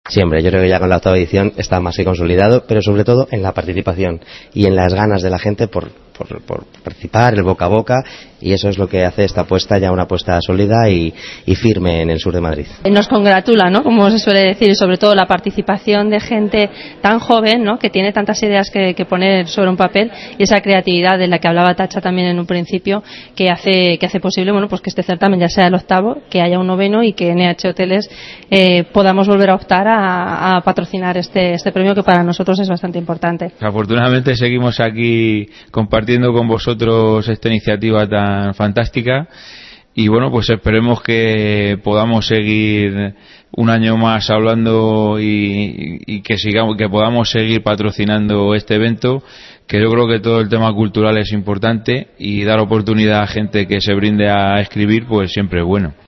Sí, hombre, yo creo que ya con la octava edición está más que consolidado, pero sobre todo en la participación y en las ganas de la gente por participar, el boca a boca, y eso es lo que hace esta apuesta ya una apuesta sólida y firme en el sur de Madrid. Nos congratula, ¿no?, como se suele decir, y sobre todo la participación de gente tan joven, ¿no?, que tiene tantas ideas que poner sobre un papel, y esa creatividad de la que hablaba Tacha también en un principio, que hace posible, bueno, pues que este certamen ya sea el octavo, que haya un noveno y que NH Hoteles podamos volver a optar a patrocinar este premio, que para nosotros es bastante importante. Afortunadamente seguimos aquí compartiendo con vosotros esta iniciativa tan fantástica, y bueno, pues esperemos que podamos seguir un año más hablando y que podamos seguir patrocinando este evento, que yo creo que todo el tema cultural es importante, y dar oportunidad a gente que se brinde a escribir pues siempre es bueno.